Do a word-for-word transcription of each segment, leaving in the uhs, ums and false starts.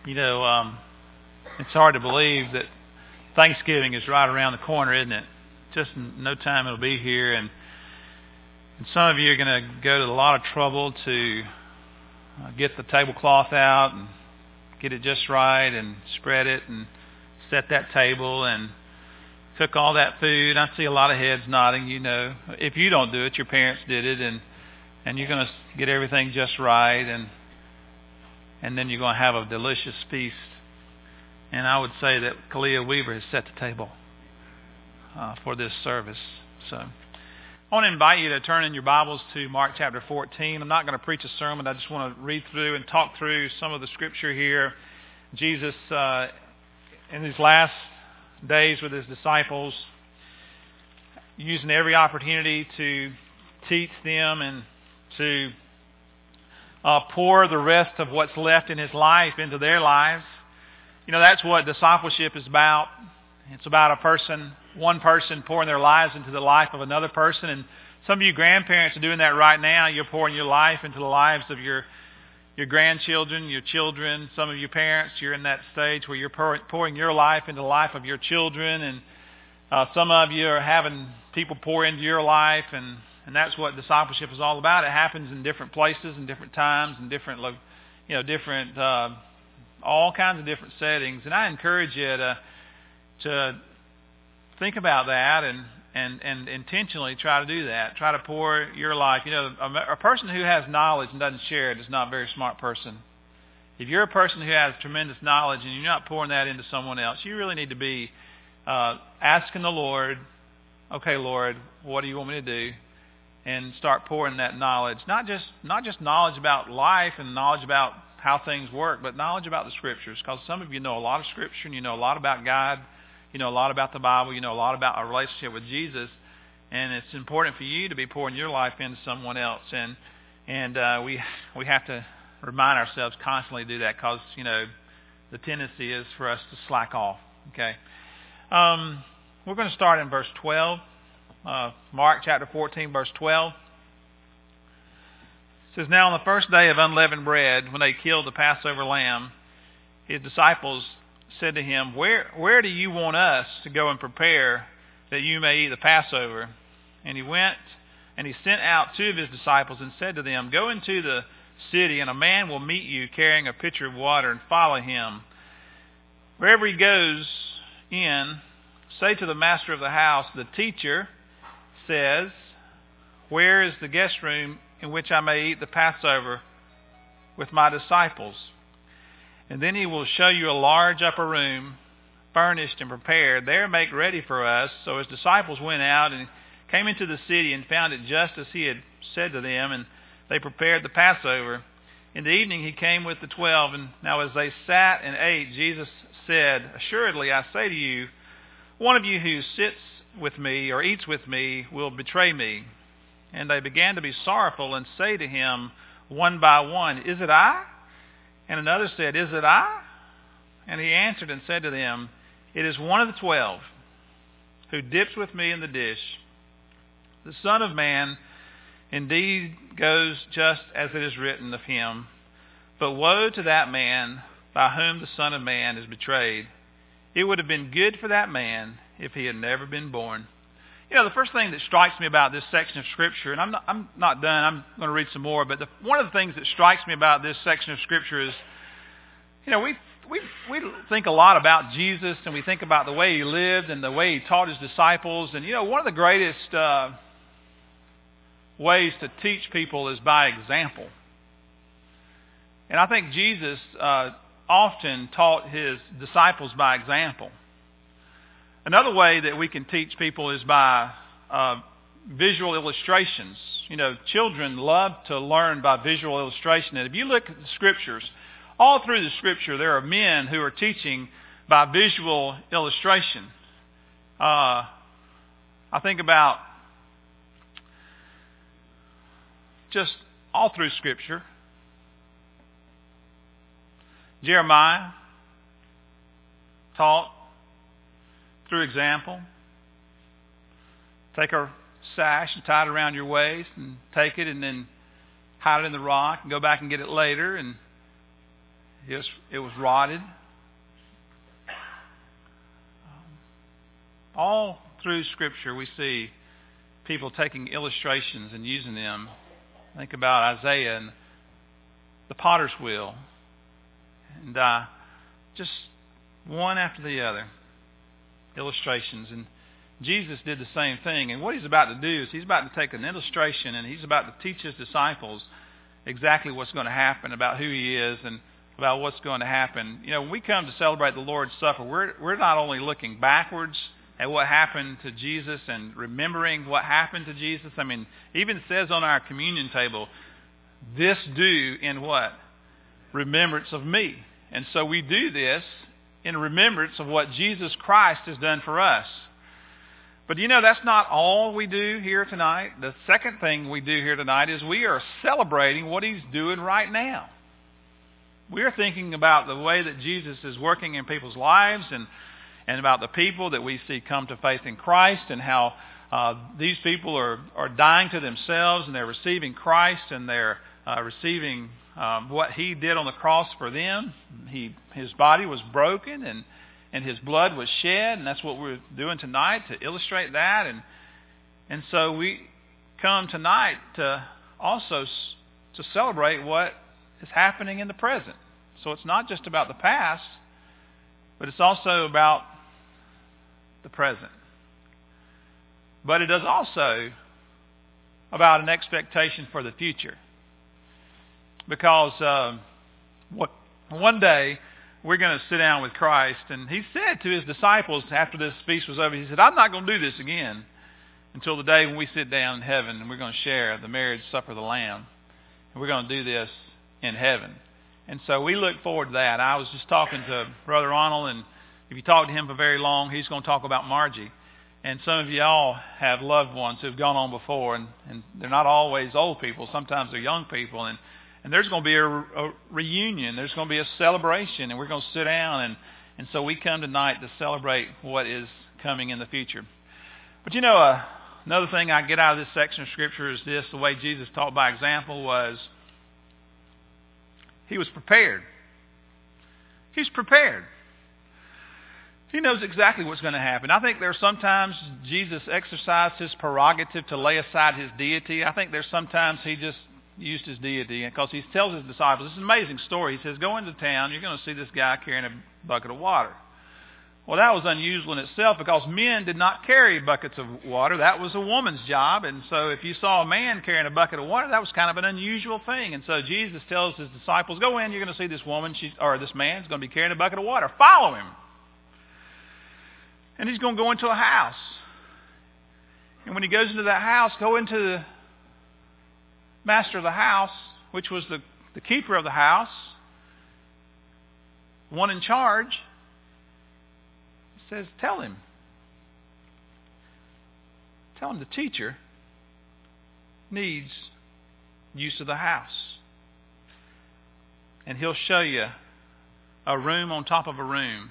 You know, um, it's hard to believe that Thanksgiving is right around the corner, isn't it? Just in no time it'll be here, and, and some of you are going to go to a lot of trouble to uh, get the tablecloth out and get it just right and spread it and set that table and cook all that food. I see a lot of heads nodding. You know, if you don't do it, your parents did it, and and you're going to get everything just right, and and then you're going to have a delicious feast. And I would say that Kalia Weaver has set the table uh, for this service. So I want to invite you to turn in your Bibles to Mark chapter fourteen. I'm not going to preach a sermon. I just want to read through and talk through some of the scripture here. Jesus, uh, in his last days with his disciples, using every opportunity to teach them and to uh, pour the rest of what's left in his life into their lives. You know, that's what discipleship is about. It's about a person, one person pouring their lives into the life of another person. And some of you grandparents are doing that right now. You're pouring your life into the lives of your your grandchildren, your children. Some of you parents, you're in that stage where you're pouring your life into the life of your children. And uh, some of you are having people pour into your life. And, and that's what discipleship is all about. It happens in different places and different times and different, you know, different... Uh, all kinds of different settings, and I encourage you to to think about that and, and, and intentionally try to do that. Try to pour your life. You know, a, a person who has knowledge and doesn't share it is not a very smart person. If you're a person who has tremendous knowledge and you're not pouring that into someone else, you really need to be uh, asking the Lord, okay, Lord, what do you want me to do? And start pouring that knowledge. Not just not just knowledge about life and knowledge about how things work, but knowledge about the Scriptures, because some of you know a lot of Scripture, and you know a lot about God, you know a lot about the Bible, you know a lot about a relationship with Jesus, and it's important for you to be pouring your life into someone else, and and uh, we we have to remind ourselves constantly to do that, because you know the tendency is for us to slack off. Okay, um, we're going to start in verse twelve, uh, Mark chapter fourteen, verse twelve. It says, now on the first day of unleavened bread, when they killed the Passover lamb, his disciples said to him, Where where do you want us to go and prepare that you may eat the Passover? And he went and he sent out two of his disciples and said to them, Go into the city, and a man will meet you carrying a pitcher of water, and follow him. Wherever he goes in, say to the master of the house, The teacher says, Where is the guest room in which I may eat the Passover with my disciples? And then he will show you a large upper room, furnished and prepared. There make ready for us. So his disciples went out and came into the city and found it just as he had said to them, and they prepared the Passover. In the evening he came with the twelve, and now as they sat and ate, Jesus said, Assuredly I say to you, one of you who sits with me or eats with me will betray me. And they began to be sorrowful and say to him one by one, Is it I? And another said, Is it I? And he answered and said to them, It is one of the twelve who dips with me in the dish. The Son of Man indeed goes just as it is written of him. But woe to that man by whom the Son of Man is betrayed. It would have been good for that man if he had never been born. You know, the first thing that strikes me about this section of Scripture, and I'm not, I'm not done, I'm going to read some more, but the, one of the things that strikes me about this section of Scripture is, you know, we we we think a lot about Jesus, and we think about the way he lived and the way he taught his disciples. And, you know, one of the greatest uh, ways to teach people is by example. And I think Jesus uh, often taught his disciples by example. Another way that we can teach people is by uh, visual illustrations. You know, children love to learn by visual illustration. And if you look at the Scriptures, all through the Scripture, there are men who are teaching by visual illustration. Uh, I think about just all through Scripture. Jeremiah taught through example. Take a sash and tie it around your waist and take it and then hide it in the rock and go back and get it later. And It was, it was rotted. All through Scripture we see people taking illustrations and using them. Think about Isaiah and the potter's wheel. And uh, just one after the other. Illustrations. And Jesus did the same thing. And what he's about to do is he's about to take an illustration and he's about to teach his disciples exactly what's going to happen, about who he is and about what's going to happen. You know, when we come to celebrate the Lord's Supper, we're we're not only looking backwards at what happened to Jesus and remembering what happened to Jesus. I mean, even it says on our communion table, this do in what? Remembrance of me. And so we do this in remembrance of what Jesus Christ has done for us. But you know, that's not all we do here tonight. The second thing we do here tonight is we are celebrating what he's doing right now. We are thinking about the way that Jesus is working in people's lives and, and about the people that we see come to faith in Christ and how uh, these people are, are dying to themselves and they're receiving Christ and they're uh, receiving um, what he did on the cross for them. He, his body was broken and And his blood was shed, and that's what we're doing tonight to illustrate that. And and so we come tonight to also s- to celebrate what is happening in the present. So it's not just about the past, but it's also about the present. But it is also about an expectation for the future. Because um, what, one day, we're going to sit down with Christ. And he said to his disciples after this feast was over, he said, I'm not going to do this again until the day when we sit down in heaven and we're going to share the marriage supper of the Lamb. And we're going to do this in heaven. And so we look forward to that. I was just talking to Brother Arnold, and if you talk to him for very long, he's going to talk about Margie. And some of y'all have loved ones who have gone on before, and, and they're not always old people. Sometimes they're young people. And And there's going to be a, a reunion. There's going to be a celebration, and we're going to sit down. And, and so we come tonight to celebrate what is coming in the future. But you know, uh, another thing I get out of this section of Scripture is this. The way Jesus taught by example was he was prepared. He's prepared. He knows exactly what's going to happen. I think there's sometimes Jesus exercised his prerogative to lay aside his deity. I think there's sometimes he just used his deity, because he tells his disciples, this is an amazing story. He says, go into town, you're going to see this guy carrying a bucket of water. Well, that was unusual in itself because men did not carry buckets of water. That was a woman's job. And so if you saw a man carrying a bucket of water, that was kind of an unusual thing. And so Jesus tells his disciples, go in, you're going to see this woman, she, or this man is going to be carrying a bucket of water. Follow him. And he's going to go into a house. And when he goes into that house, go into the master of the house, which was the, the keeper of the house, one in charge, says, tell him. Tell him the teacher needs use of the house. And he'll show you a room on top of a room.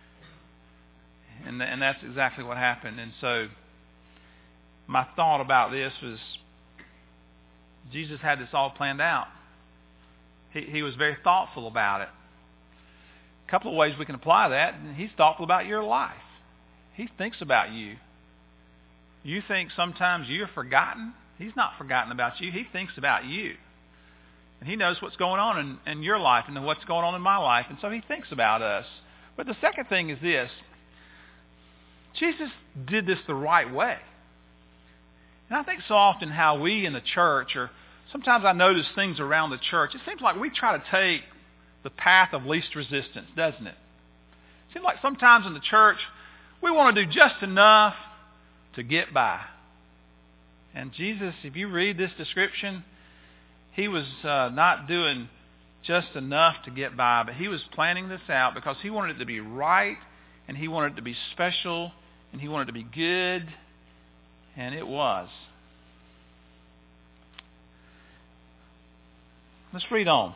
And, and that's exactly what happened. And so my thought about this was, Jesus had this all planned out. He, he was very thoughtful about it. A couple of ways we can apply that. He's thoughtful about your life. He thinks about you. You think sometimes you're forgotten. He's not forgotten about you. He thinks about you. And he knows what's going on in, in your life and what's going on in my life. And so he thinks about us. But the second thing is this. Jesus did this the right way. And I think so often how we in the church, or sometimes I notice things around the church, it seems like we try to take the path of least resistance, doesn't it? It seems like sometimes in the church, we want to do just enough to get by. And Jesus, if you read this description, he was uh, not doing just enough to get by, but he was planning this out because he wanted it to be right, and he wanted it to be special, and he wanted it to be good. And it was. Let's read on.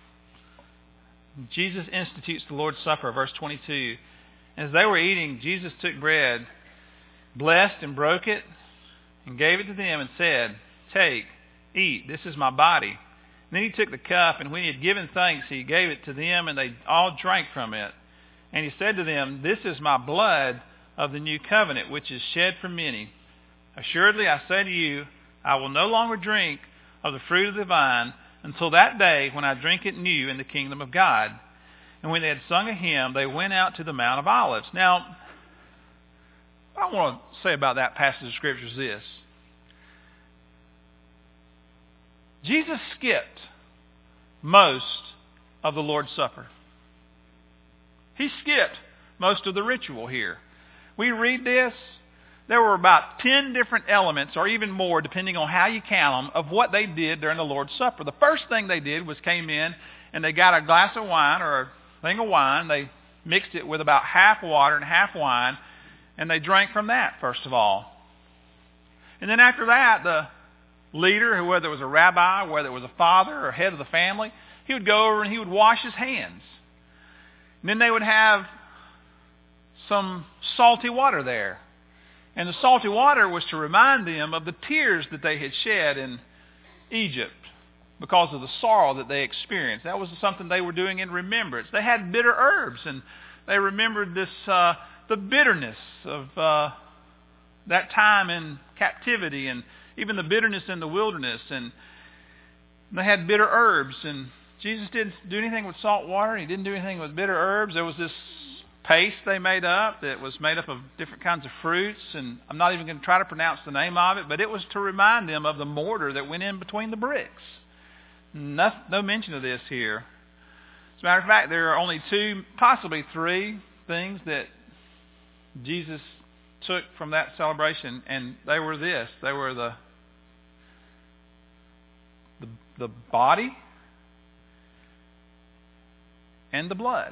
Jesus institutes the Lord's Supper, verse twenty-two. As they were eating, Jesus took bread, blessed and broke it, and gave it to them and said, take, eat, this is my body. And then he took the cup, and when he had given thanks, he gave it to them, and they all drank from it. And he said to them, "This is my blood of the new covenant, which is shed for many. Assuredly, I say to you, I will no longer drink of the fruit of the vine until that day when I drink it new in the kingdom of God." And when they had sung a hymn, they went out to the Mount of Olives. Now, what I want to say about that passage of Scripture is this. Jesus skipped most of the Lord's Supper. He skipped most of the ritual here. We read this, there were about ten different elements, or even more, depending on how you count them, of what they did during the Lord's Supper. The first thing they did was came in and they got a glass of wine or a thing of wine. They mixed it with about half water and half wine, and they drank from that, first of all. And then after that, the leader, whether it was a rabbi, whether it was a father or head of the family, he would go over and he would wash his hands. And then they would have some salty water there. And the salty water was to remind them of the tears that they had shed in Egypt because of the sorrow that they experienced. That was something they were doing in remembrance. They had bitter herbs, and they remembered this uh, the bitterness of uh, that time in captivity, and even the bitterness in the wilderness. And they had bitter herbs, and Jesus didn't do anything with salt water. He didn't do anything with bitter herbs. There was this paste they made up that was made up of different kinds of fruits, and I'm not even going to try to pronounce the name of it, but it was to remind them of the mortar that went in between the bricks. No, no mention of this here. As a matter of fact, there are only two, possibly three things that Jesus took from that celebration, and they were this. They were the the, the body and the blood.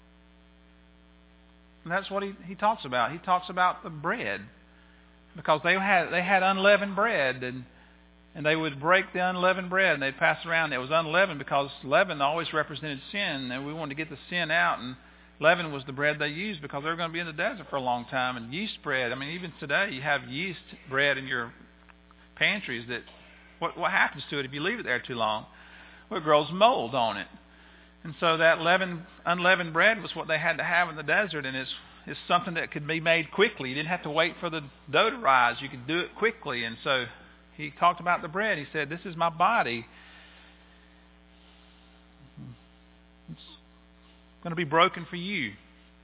And that's what he, he talks about. He talks about the bread, because they had they had unleavened bread, and and they would break the unleavened bread and they'd pass it around. It was unleavened because leaven always represented sin, and we wanted to get the sin out. And leaven was the bread they used because they were going to be in the desert for a long time. And yeast bread, I mean, even today you have yeast bread in your pantries. That what what happens to it if you leave it there too long? Well, it grows mold on it. And so that leavened, unleavened bread was what they had to have in the desert, and it's, it's something that could be made quickly. You didn't have to wait for the dough to rise. You could do it quickly. And so he talked about the bread. He said, "This is my body. It's going to be broken for you."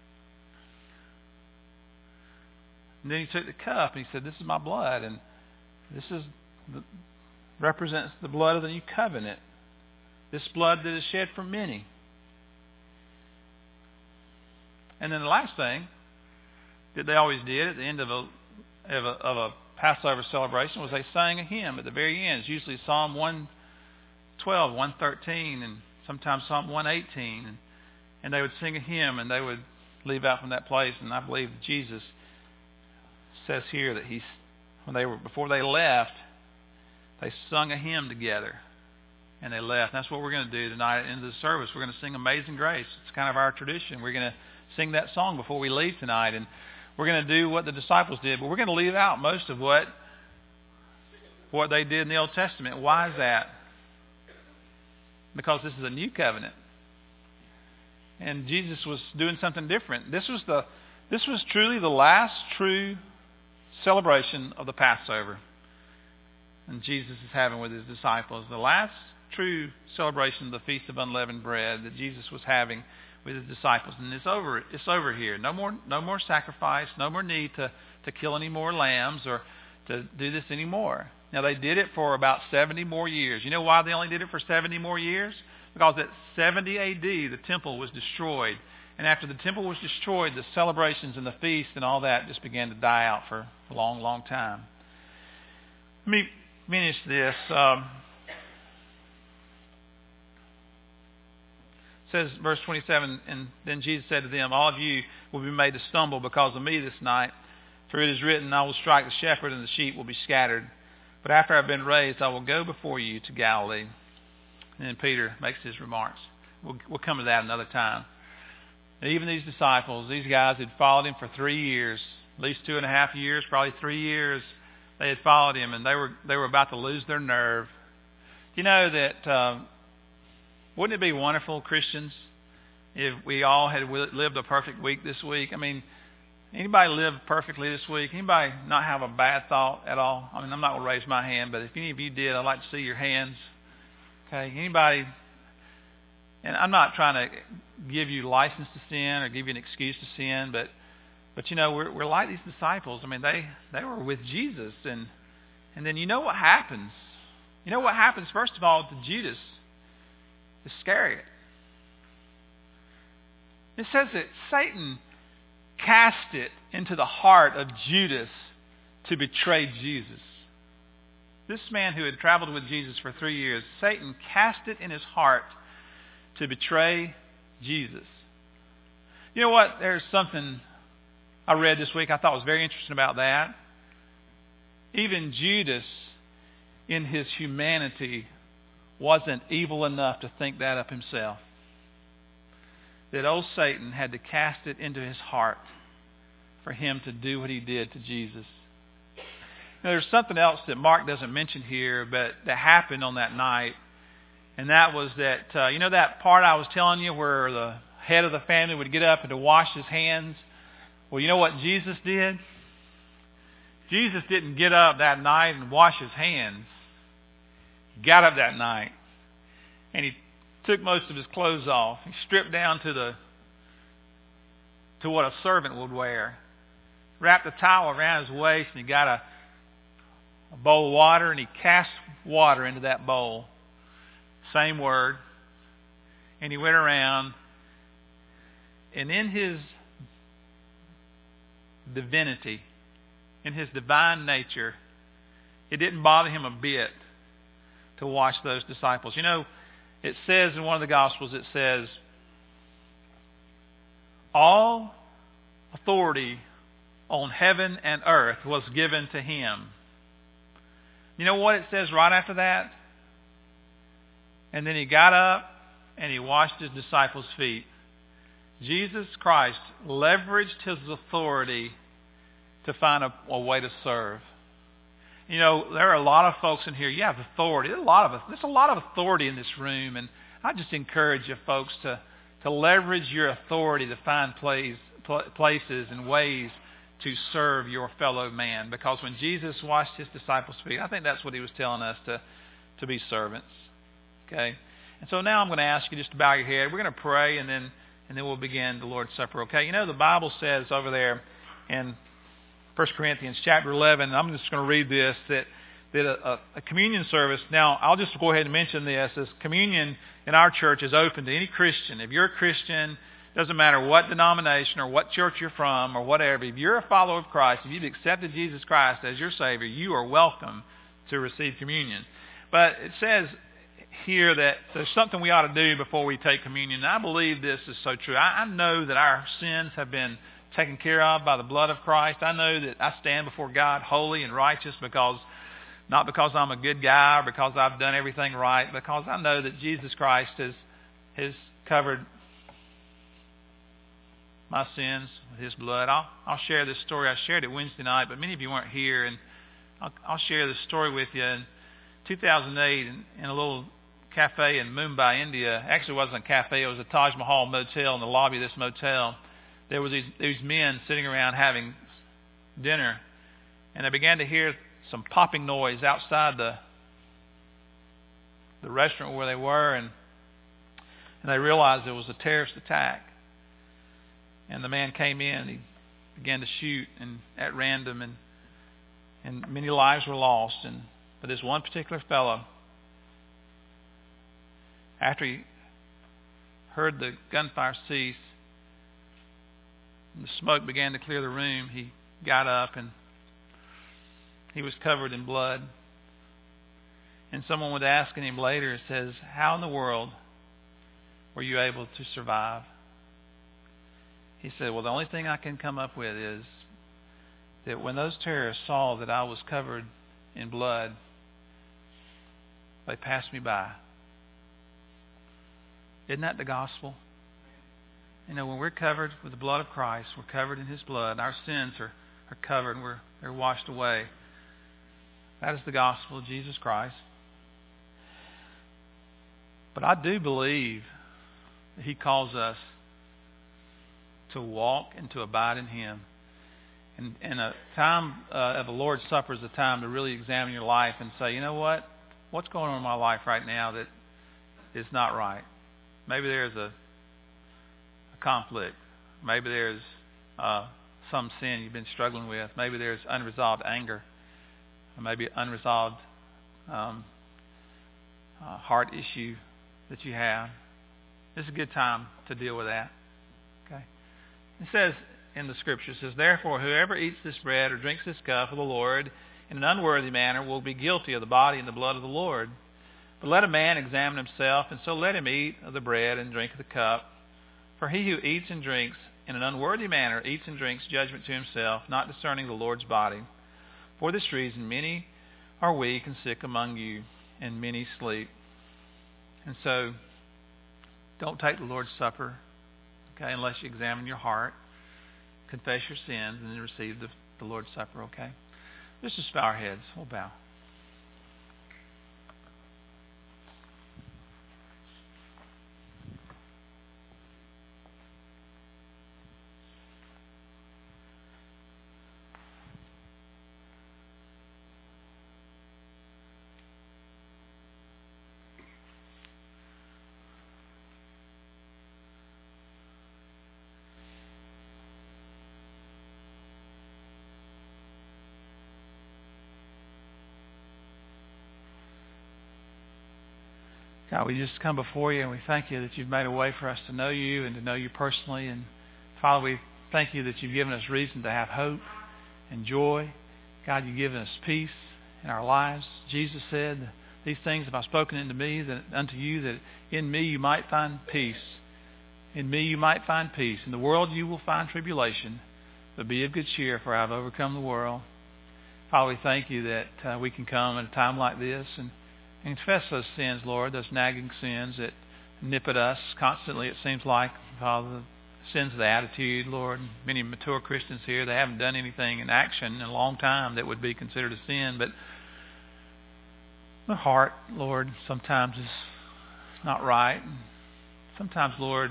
And then he took the cup and he said, "This is my blood, and this is the, represents the blood of the new covenant. This blood that is shed for many." And then the last thing that they always did at the end of a of a, of a Passover celebration was they sang a hymn at the very end. It's usually Psalm one twelve, one thirteen, and sometimes Psalm one eighteen. And, and they would sing a hymn, and they would leave out from that place. And I believe Jesus says here that he's when they were before they left, they sung a hymn together. And they left. And that's what we're going to do tonight at the end of the service. We're going to sing Amazing Grace. It's kind of our tradition. We're going to sing that song before we leave tonight. And we're going to do what the disciples did. But we're going to leave out most of what, what they did in the Old Testament. Why is that? Because this is a new covenant. And Jesus was doing something different. This was the this was truly the last true celebration of the Passover. And Jesus is having with his disciples. The last true celebration of the Feast of Unleavened Bread that Jesus was having with his disciples. And it's over it's over here. No more no more sacrifice, no more need to, to kill any more lambs or to do this anymore. Now they did it for about seventy more years. You know why they only did it for seventy more years? Because at seventy A D the temple was destroyed. And after the temple was destroyed, the celebrations and the feast and all that just began to die out for a long, long time. Let me finish this. Um, It says, verse twenty-seven, "And then Jesus said to them, all of you will be made to stumble because of me this night. For it is written, I will strike the shepherd and the sheep will be scattered. But after I have been raised, I will go before you to Galilee." And then Peter makes his remarks. We'll, we'll come to that another time. And even these disciples, these guys had followed him for three years, at least two and a half years, probably three years. They had followed him, and they were they were about to lose their nerve. You know that... Um, Wouldn't it be wonderful, Christians, if we all had lived a perfect week this week? I mean, anybody live perfectly this week? Anybody not have a bad thought at all? I mean, I'm not going to raise my hand, but if any of you did, I'd like to see your hands. Okay, anybody? And I'm not trying to give you license to sin or give you an excuse to sin, but but you know, we're we're like these disciples. I mean, they they were with Jesus, and and then you know what happens? You know what happens first of all to Judas Iscariot? It says that Satan cast it into the heart of Judas to betray Jesus. This man who had traveled with Jesus for three years, Satan cast it in his heart to betray Jesus. You know what? There's something I read this week I thought was very interesting about that. Even Judas, in his humanity, wasn't evil enough to think that up himself. That old Satan had to cast it into his heart for him to do what he did to Jesus. Now, there's something else that Mark doesn't mention here, but that happened on that night. And that was that, uh, you know that part I was telling you where the head of the family would get up and to wash his hands? Well, you know what Jesus did? Jesus didn't get up that night and wash his hands. He got up that night and he took most of his clothes off. He stripped down to the to what a servant would wear. Wrapped a towel around his waist and he got a, a bowl of water and he cast water into that bowl. Same word. And he went around, and in his divinity, in his divine nature, it didn't bother him a bit to wash those disciples. You know, it says in one of the Gospels, it says, all authority on heaven and earth was given to him. You know what it says right after that? And then he got up and he washed his disciples' feet. Jesus Christ leveraged his authority to find a, a way to serve. You know, there are a lot of folks in here. You have authority. There's a lot of there's a lot of authority in this room, and I just encourage you folks to to leverage your authority to find place, places and ways to serve your fellow man. Because when Jesus washed his disciples' feet, I think that's what he was telling us, to to be servants. Okay, and so now I'm going to ask you just to bow your head. We're going to pray, and then and then we'll begin the Lord's Supper. Okay, you know the Bible says over there in First Corinthians chapter eleven, I'm just going to read this, that that a, a communion service, now I'll just go ahead and mention this, as communion in our church is open to any Christian. If you're a Christian, doesn't matter what denomination or what church you're from or whatever, if you're a follower of Christ, if you've accepted Jesus Christ as your Savior, you are welcome to receive communion. But it says here that there's something we ought to do before we take communion. And I believe this is so true. I, I know that our sins have been taken care of by the blood of Christ. I know that I stand before God holy and righteous, because not because I'm a good guy or because I've done everything right, because I know that Jesus Christ has has covered my sins with his blood. I'll I'll share this story. I shared it Wednesday night, but many of you weren't here, and I'll, I'll share this story with you. In two thousand eight, in, in a little cafe in Mumbai, India, actually it wasn't a cafe, it was a Taj Mahal motel. In the lobby of this motel, there was these, these men sitting around having dinner, and I began to hear some popping noise outside the the restaurant where they were, and and they realized there was a terrorist attack. And the man came in, and he began to shoot and at random, and and many lives were lost. And but this one particular fellow, after he heard the gunfire cease, and the smoke began to clear the room, he got up and he was covered in blood. And someone was asking him later, it says, how in the world were you able to survive? He said, well, the only thing I can come up with is that when those terrorists saw that I was covered in blood, they passed me by. Isn't that the gospel? You know, when we're covered with the blood of Christ, we're covered in his blood. Our sins are, are covered and we're, they're washed away. That is the gospel of Jesus Christ. But I do believe that He calls us to walk and to abide in Him. And, and a time uh, of the Lord's Supper is a time to really examine your life and say, you know what? What's going on in my life right now that is not right? Maybe there's a, a conflict. Maybe there's uh, some sin you've been struggling with. Maybe there's unresolved anger. Or maybe unresolved um, uh, heart issue that you have. This is a good time to deal with that. Okay. It says in the Scripture, it says, therefore, whoever eats this bread or drinks this cup of the Lord in an unworthy manner will be guilty of the body and the blood of the Lord. But let a man examine himself, and so let him eat of the bread and drink of the cup. For he who eats and drinks in an unworthy manner eats and drinks judgment to himself, not discerning the Lord's body. For this reason, many are weak and sick among you, and many sleep. And so, don't take the Lord's Supper, okay, unless you examine your heart, confess your sins, and then receive the, the Lord's Supper, okay? Let's just bow our heads. We'll bow. God, we just come before you and we thank you that you've made a way for us to know you and to know you personally. And Father, we thank you that you've given us reason to have hope and joy. God, you've given us peace in our lives. Jesus said, these things have I spoken unto me, that unto you, that in me you might find peace. In me you might find peace. In the world you will find tribulation, but be of good cheer, for I have overcome the world. Father, we thank you that uh, we can come at a time like this and And confess those sins, Lord, those nagging sins that nip at us constantly, it seems like, Father, sins of the attitude, Lord. Many mature Christians here, they haven't done anything in action in a long time that would be considered a sin, but the heart, Lord, sometimes is not right. Sometimes, Lord,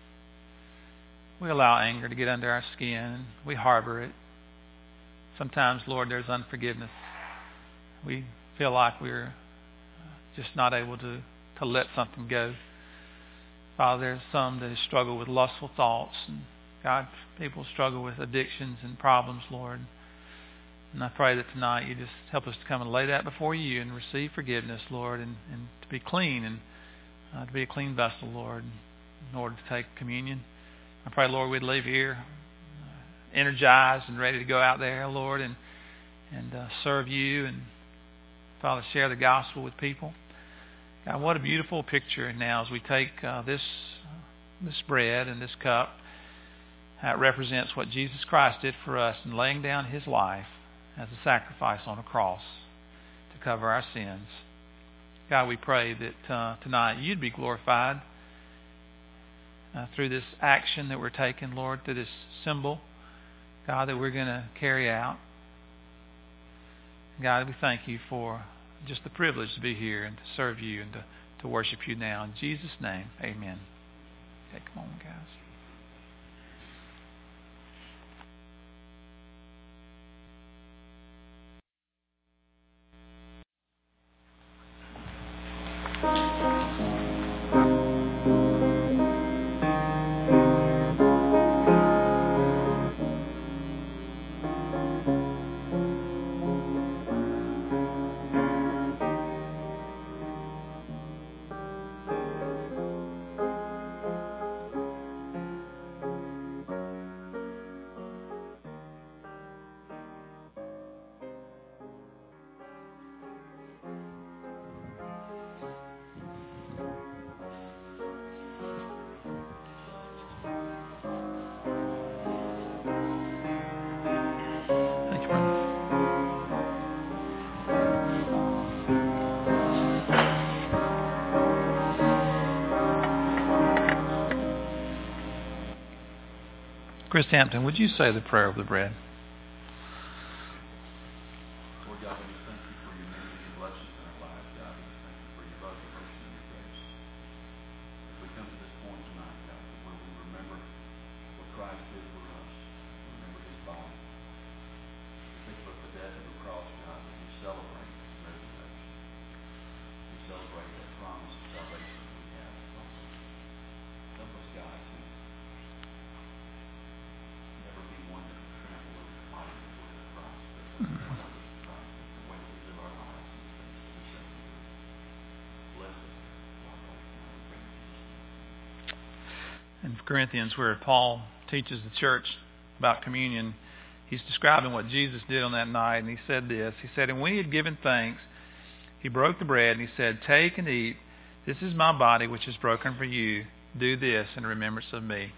we allow anger to get under our skin and we harbor it. Sometimes, Lord, there's unforgiveness. We feel like we're just not able to, to let something go. Father, there's some that struggle with lustful thoughts. And God, people struggle with addictions and problems, Lord. And I pray that tonight you just help us to come and lay that before you and receive forgiveness, Lord, and, and to be clean and uh, to be a clean vessel, Lord, in order to take communion. I pray, Lord, we'd leave here uh, energized and ready to go out there, Lord, and, and uh, serve you and, Father, share the gospel with people. God, what a beautiful picture now as we take uh, this this bread and this cup. That represents what Jesus Christ did for us in laying down his life as a sacrifice on a cross to cover our sins. God, we pray that uh, tonight you'd be glorified uh, through this action that we're taking, Lord, through this symbol, God, that we're going to carry out. God, we thank you for just the privilege to be here and to serve you and to, to worship you now. In Jesus' name, amen. Okay, come on, guys. Chris Hampton, would you say the prayer of the bread? Lord God, we thank you for your many blessings in our lives, God. We thank you for your love, your mercy, and your grace. In Corinthians, where Paul teaches the church about communion, he's describing what Jesus did on that night, and he said this. He said, and when he had given thanks, he broke the bread, and he said, take and eat. This is my body, which is broken for you. Do this in remembrance of me.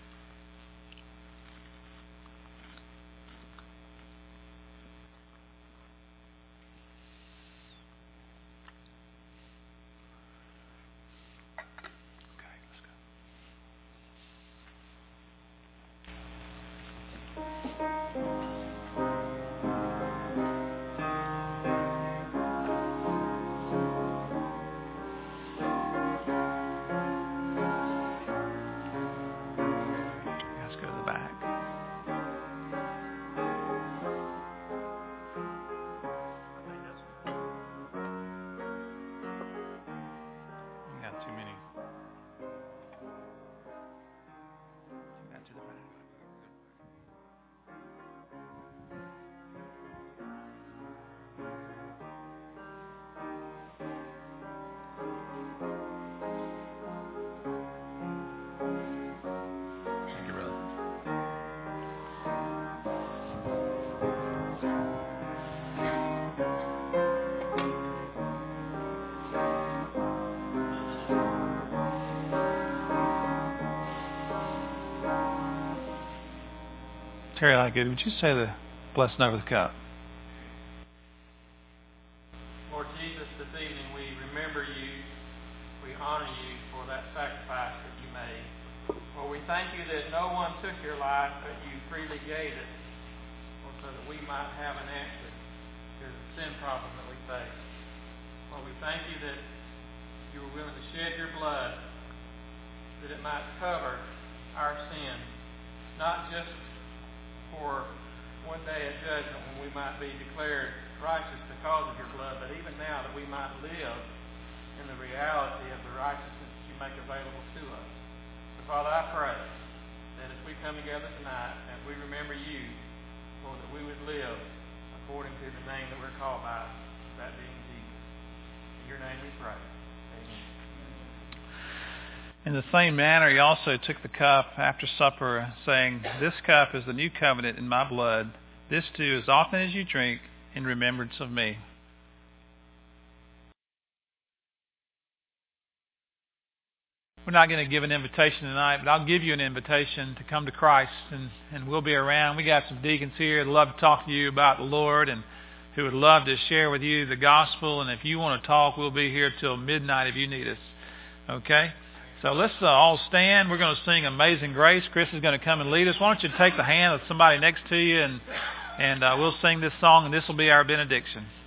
Terry Lightgood, would you say the blessing over the cup? Lord Jesus, this evening we remember you, we honor you for that sacrifice that you made. Lord, we thank you that no one took your life, but you freely gave it, Lord, so that we might have an answer to the sin problem that we face. Lord, we thank you that you were willing to shed your blood that it might cover our sins, not just for one day of judgment when we might be declared righteous because of your blood, but even now that we might live in the reality of the righteousness that you make available to us. So, Father, I pray that as we come together tonight, as we remember you, Lord, that we would live according to the name that we're called by, that being Jesus. In your name we pray. Amen. In the same manner, he also took the cup after supper, saying, this cup is the new covenant in my blood. This too, as often as you drink, in remembrance of me. We're not going to give an invitation tonight, but I'll give you an invitation to come to Christ, and, and we'll be around. We got some deacons here who'd love to talk to you about the Lord and who would love to share with you the gospel. And if you want to talk, we'll be here till midnight if you need us. Okay? So let's uh, all stand. We're going to sing Amazing Grace. Chris is going to come and lead us. Why don't you take the hand of somebody next to you, and, and uh, we'll sing this song, and this will be our benediction.